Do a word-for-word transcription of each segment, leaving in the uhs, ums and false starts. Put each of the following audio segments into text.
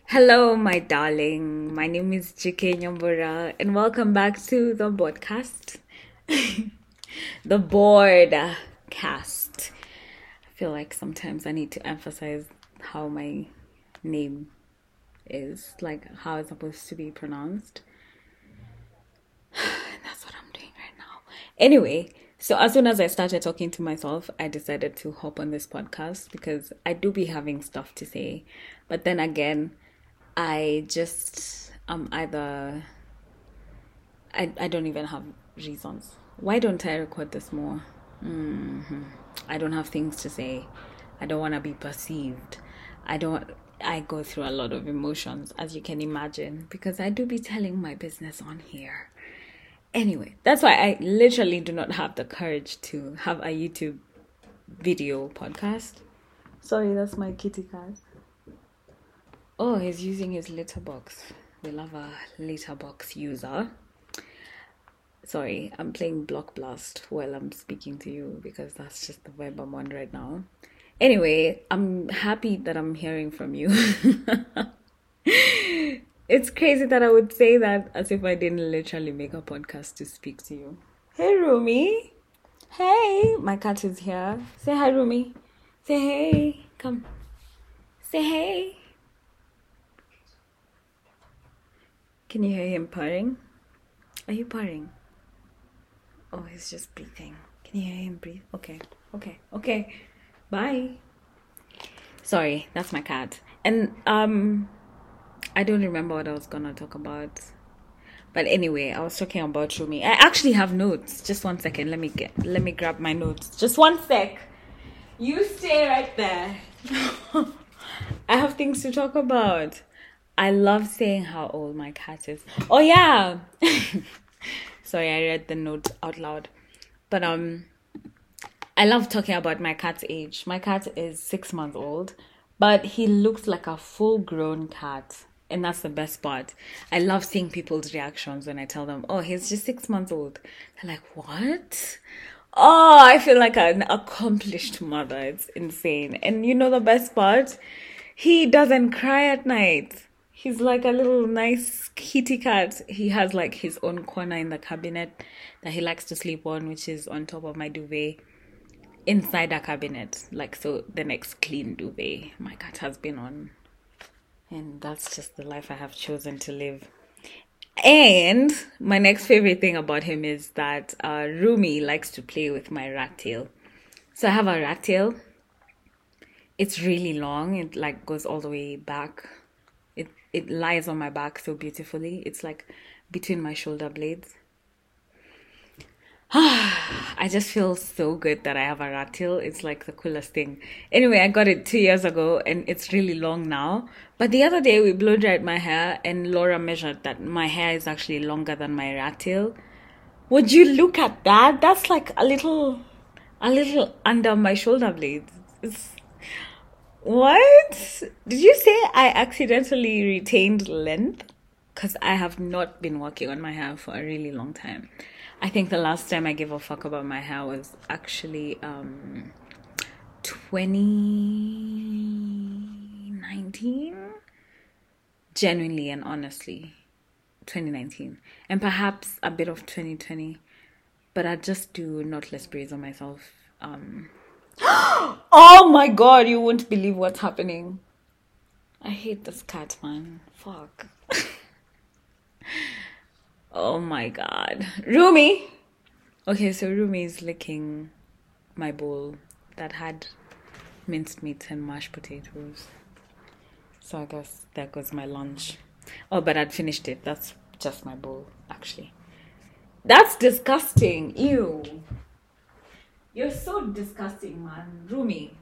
Hello, my darling. My name is J K Nyambura, and welcome back to the podcast, the board cast. I feel like sometimes I need to emphasize how my name is, like how it's supposed to be pronounced. And that's what I'm doing right now. Anyway, so as soon as I started talking to myself, I decided to hop on this podcast because I do be having stuff to say. But then again, I just um either I I don't even have reasons. Why don't I record this more? hmm I don't have things to say. I don't want to be perceived. I don't. I go through a lot of emotions, as you can imagine, because I do be telling my business on here. Anyway, that's why I literally do not have the courage to have a YouTube video podcast. Sorry, that's my kitty cat. Oh, he's using his litter box. We love a litter box user. Sorry, I'm playing Block Blast while I'm speaking to you because that's just the vibe I'm on right now. Anyway, I'm happy that I'm hearing from you. It's crazy that I would say that as if I didn't literally make a podcast to speak to you. Hey, Rumi. Hey, my cat is here. Say hi, Rumi. Say hey. Come. Say hey. Can you hear him purring? Are you purring? Oh, he's just breathing. Can you hear him breathe? Okay, okay, okay. Bye. Sorry, that's my cat. And um, I don't remember what I was gonna talk about. But anyway, I was talking about Rumi. I actually have notes. Just one second. Let me get. Let me grab my notes. Just one sec. You stay right there. I have things to talk about. I love saying how old my cat is. Oh yeah. Sorry, I read the note out loud. But um I love talking about my cat's age. My cat is six months old, but he looks like a full-grown cat. And that's the best part. I love seeing people's reactions when I tell them, oh, he's just six months old. They're like, what? Oh, I feel like an accomplished mother. It's insane. And you know the best part? He doesn't cry at night. He's like a little nice kitty cat. He has like his own corner in the cabinet that he likes to sleep on, which is on top of my duvet, inside a cabinet. Like, so the next clean duvet my cat has been on. And that's just the life I have chosen to live. And my next favorite thing about him is that uh, Rumi likes to play with my rat tail. So I have a rat tail. It's really long. It like goes all the way back. It it lies on my back so beautifully. It's like between my shoulder blades. I just feel so good that I have a rat tail. It's like the coolest thing. Anyway, I got it two years ago and it's really long now. But the other day we blow dried my hair and Laura measured that my hair is actually longer than my rat tail. Would you look at that? That's like a little, a little under my shoulder blades. It's, what? Did you say I accidentally retained length? Because I have not been working on my hair for a really long time. I think the last time I gave a fuck about my hair was actually um, twenty nineteen. Genuinely and honestly, twenty nineteen. And perhaps a bit of twenty twenty. But I just do knotless braids on myself. Um, oh my god, you won't believe what's happening. I hate this cat, man. Fuck. Oh my god. Rumi! Okay, so Rumi is licking my bowl that had minced meat and mashed potatoes. So I guess there goes my lunch. Oh, but I'd finished it. That's just my bowl, actually. That's disgusting. Ew. You're so disgusting, man. Rumi.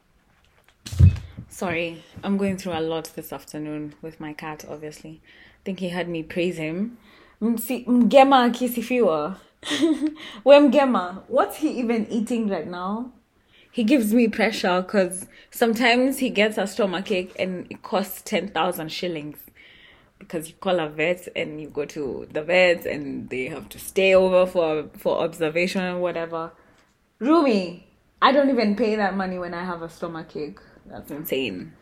Sorry, I'm going through a lot this afternoon with my cat, obviously. I think he had me praise him. Msi- Mgema akisifiwa. Where Mgema? What's he even eating right now? He gives me pressure because sometimes he gets a stomachache and it costs ten thousand shillings. Because you call a vet and you go to the vet and they have to stay over for, for observation or whatever. Rumi, I don't even pay that money when I have a stomachache. That's insane.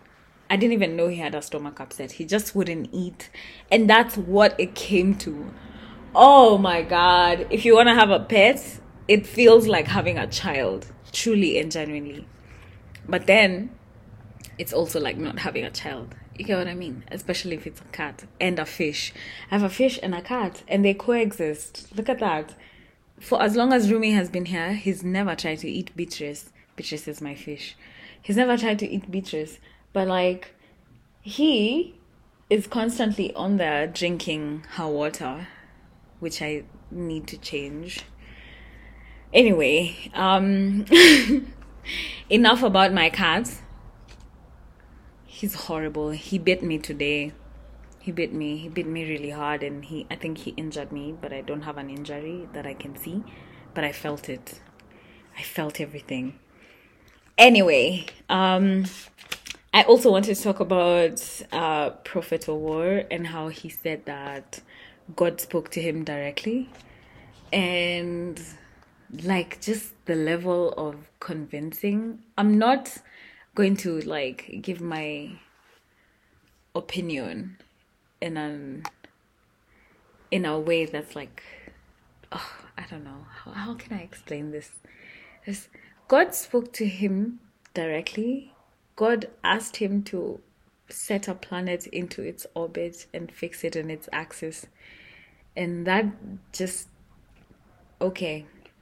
I didn't even know he had a stomach upset. He just wouldn't eat. And that's what it came to. Oh my God. If you want to have a pet, it feels like having a child, truly and genuinely. But then it's also like not having a child. You get what I mean? Especially if it's a cat and a fish. I have a fish and a cat and they coexist. Look at that. For as long as Rumi has been here, he's never tried to eat Beatrice. Beatrice is my fish. He's never tried to eat Beatrice. But like, he is constantly on there drinking her water, which I need to change. Anyway, um, enough about my cat. He's horrible. He bit me today. He bit me. He bit me really hard, and he I think he injured me, but I don't have an injury that I can see. But I felt it. I felt everything. Anyway, um, I also want to talk about uh, Prophet Awar and how he said that God spoke to him directly. And like just the level of convincing. I'm not going to like give my opinion in an in a way that's like, oh, I don't know how, how can I explain this. It's, God spoke to him directly. God asked him to set a planet into its orbit and fix it in its axis, and that just okay.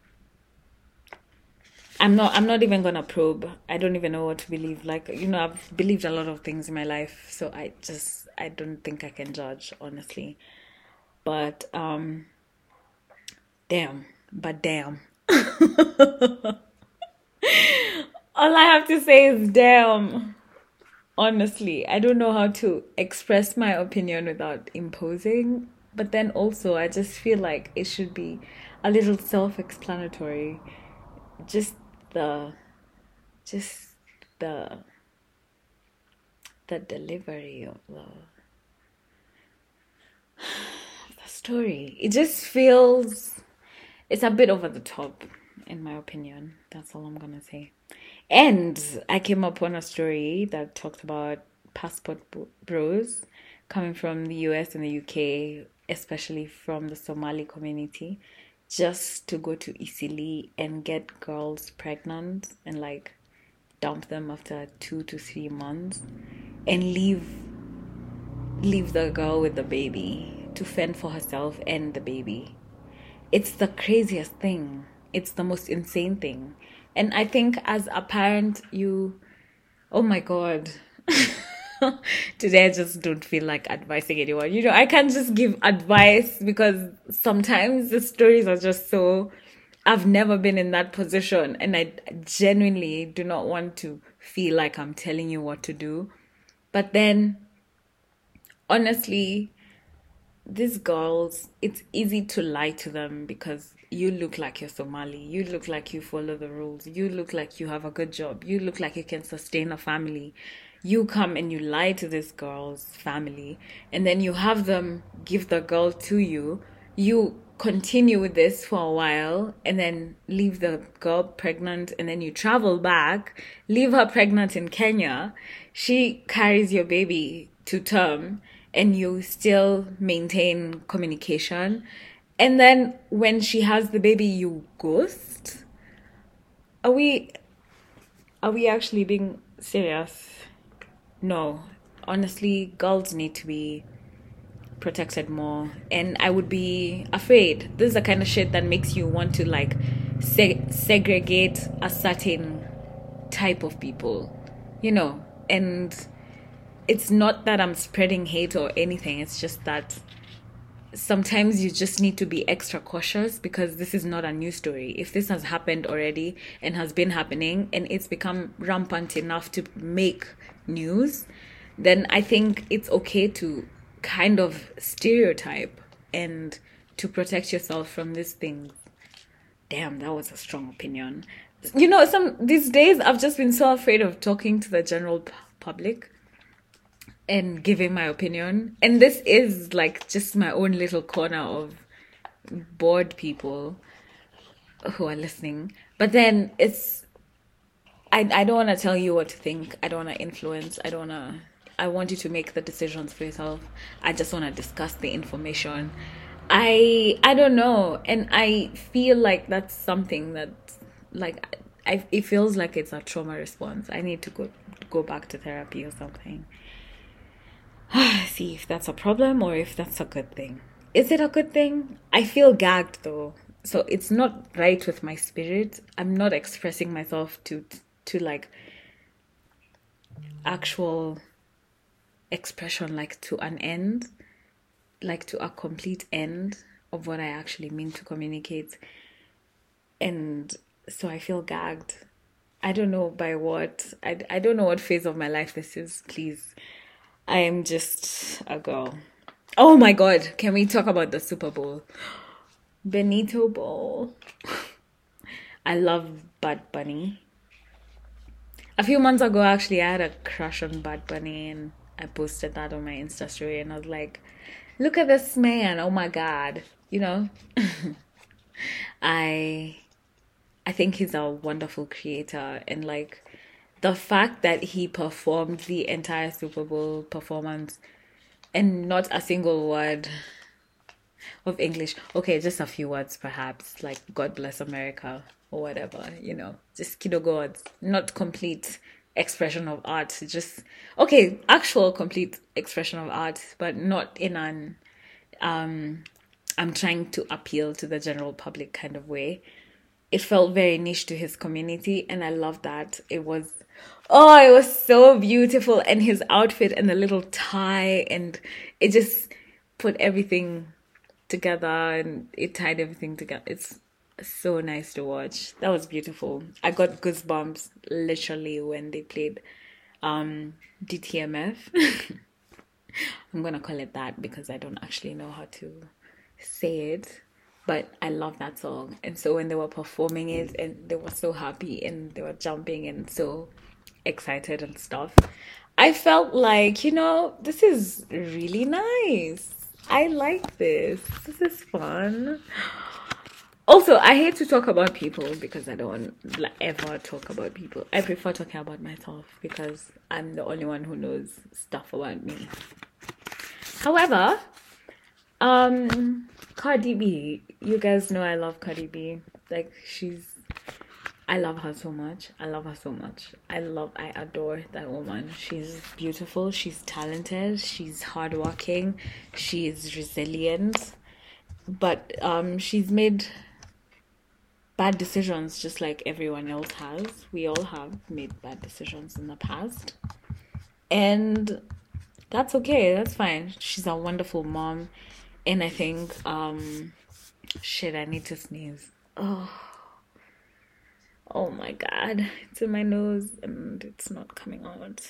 I'm not I'm not even gonna probe. I don't even know what to believe. Like, you know, I've believed a lot of things in my life, so I just I don't think I can judge, honestly. But um damn. But damn. All I have to say is damn. Honestly, I don't know how to express my opinion without imposing. But then also I just feel like it should be a little self-explanatory. Just the just the the delivery of the the story. It just feels it's a bit over the top, in my opinion. That's all I'm gonna say. And I came upon a story that talked about passport bros coming from the U S and the U K, especially from the Somali community, just to go to Isili and get girls pregnant and like dump them after two to three months and leave leave the girl with the baby to fend for herself and the baby. It's the craziest thing. It's the most insane thing. And I think as a parent, you, oh my God. Today I just don't feel like advising anyone. You know, I can't just give advice because sometimes the stories are just so, I've never been in that position and I genuinely do not want to feel like I'm telling you what to do. But then, honestly, these girls, it's easy to lie to them because you look like you're Somali. You look like you follow the rules. You look like you have a good job. You look like you can sustain a family. You come and you lie to this girl's family and then you have them give the girl to you. You continue with this for a while and then leave the girl pregnant and then you travel back, leave her pregnant in Kenya. She carries your baby to term and you still maintain communication. And then when she has the baby, you ghost? Are we, are we actually being serious? No, honestly, girls need to be protected more. And I would be afraid. This is the kind of shit that makes you want to like se- segregate a certain type of people, you know. And it's not that I'm spreading hate or anything. It's just that sometimes you just need to be extra cautious because this is not a new story. If this has happened already and has been happening and it's become rampant enough to make news, then I think it's okay to kind of stereotype and to protect yourself from these things. Damn, that was a strong opinion. You know, some these days I've just been so afraid of talking to the general p- public and giving my opinion. And this is like just my own little corner of bored people who are listening. But then it's I, I don't want to tell you what to think. I don't want to influence. I don't want to I want you to make the decisions for yourself. I just want to discuss the information. I I don't know, and I feel like that's something that, like, I it feels like it's a trauma response. I need to go go back to therapy or something. See if that's a problem or if that's a good thing. Is it a good thing? I feel gagged though, so it's not right with my spirit. I'm not expressing myself to to like actual expression, like to an end, like to a complete end of what I actually mean to communicate. And so I feel gagged. I don't know by what. I, I don't know what phase of my life this is, please. I am just a girl. Oh my God, can we talk about the Super Bowl? Benito Bowl. I love Bad Bunny. A few months ago, actually, I had a crush on Bad Bunny, and I posted that on my Insta story, and I was like, look at this man, oh my God, you know? I I think he's a wonderful creator, and like the fact that he performed the entire Super Bowl performance and not a single word of English. Okay, just a few words perhaps, like God bless America or whatever, you know, just kiddo gods, not complete expression of art, just, okay, actual complete expression of art, but not in an, um, I'm trying to appeal to the general public kind of way. It felt very niche to his community, and I love that. It was, oh, it was so beautiful, and his outfit and the little tie, and it just put everything together, and it tied everything together. It's so nice to watch. That was beautiful. I got goosebumps literally when they played um, D T M F. I'm gonna call it that because I don't actually know how to say it. But I love that song. And so when they were performing it and they were so happy and they were jumping and so excited and stuff, I felt like, you know, this is really nice. I like this. This is fun. Also, I hate to talk about people because I don't like, ever talk about people. I prefer talking about myself because I'm the only one who knows stuff about me. However, um... Cardi B, you guys know I love Cardi B. Like, she's, I love her so much. I love her so much. I love, I adore that woman. She's beautiful. She's talented. She's hardworking. She is resilient. But um, she's made bad decisions just like everyone else has. We all have made bad decisions in the past. And that's okay. That's fine. She's a wonderful mom. And I think, um, shit, I need to sneeze. Oh, oh my God. It's in my nose and it's not coming out.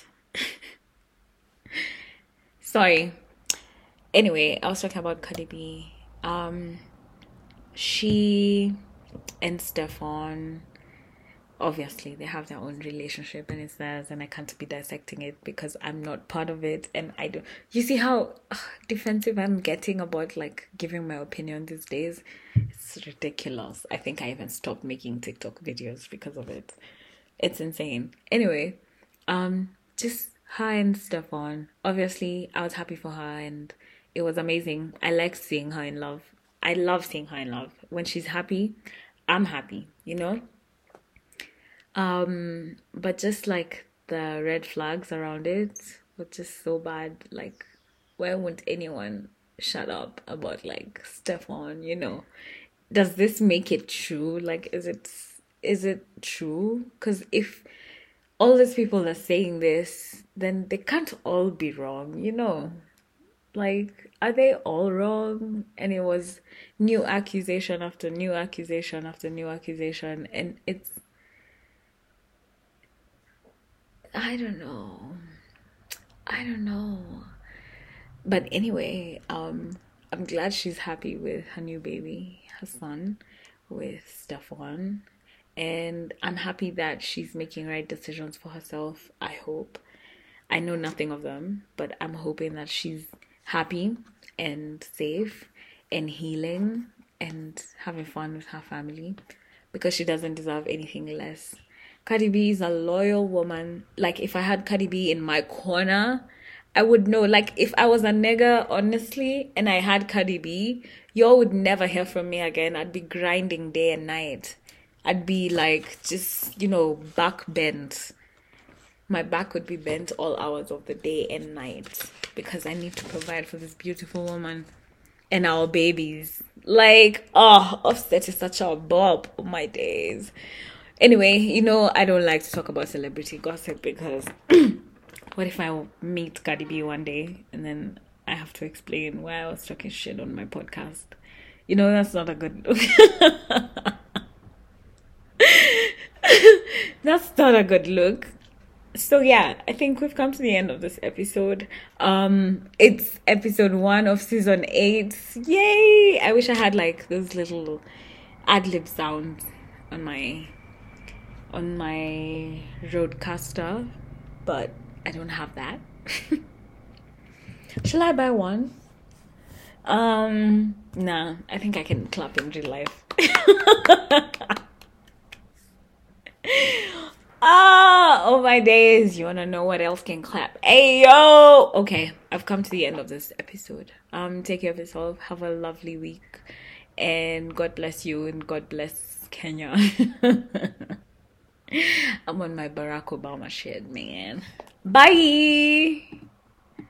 Sorry. Anyway, I was talking about Cardi B. Um, she and Stefan, obviously, they have their own relationship and it's theirs, and I can't be dissecting it because I'm not part of it, and I don't. You see how ugh, defensive I'm getting about like giving my opinion these days? It's ridiculous. I think I even stopped making TikTok videos because of it. It's insane. Anyway, um, just her and Stefan. Obviously, I was happy for her, and it was amazing. I like seeing her in love. I love seeing her in love. When she's happy, I'm happy. You know. Um, but just like the red flags around it were just so bad. Like, why won't anyone shut up about like Stefan, you know? Does this make it true? Like, is it is it true? Because if all these people are saying this, then they can't all be wrong, you know? Like, are they all wrong? And it was new accusation after new accusation after new accusation, and it's, I don't know. I don't know. But anyway, um, I'm glad she's happy with her new baby, her son, with Stefan. And I'm happy that she's making right decisions for herself, I hope. I know nothing of them, but I'm hoping that she's happy and safe and healing and having fun with her family, because she doesn't deserve anything less. Cardi B is a loyal woman. Like, if I had Cardi B in my corner, I would know. Like, if I was a nigga, honestly, and I had Cardi B, y'all would never hear from me again. I'd be grinding day and night. I'd be like, just, you know, back bent. My back would be bent all hours of the day and night because I need to provide for this beautiful woman and our babies. Like, oh, Offset is such a bob. Oh, my days. Anyway, you know, I don't like to talk about celebrity gossip because what if I meet Cardi B one day and then I have to explain why I was talking shit on my podcast? You know, that's not a good look. That's not a good look. So yeah, I think we've come to the end of this episode. Um, it's episode one of season eight. Yay! I wish I had like those little ad-lib sounds on my on my Rodecaster, but I don't have that. Shall I buy one? Um, nah, I think I can clap in real life. Ah, oh my days. You want to know what else can clap? Hey, yo! Okay, I've come to the end of this episode. Um, take care of yourself. Have a lovely week. And God bless you and God bless Kenya. I'm on my Barack Obama shit, man. Bye!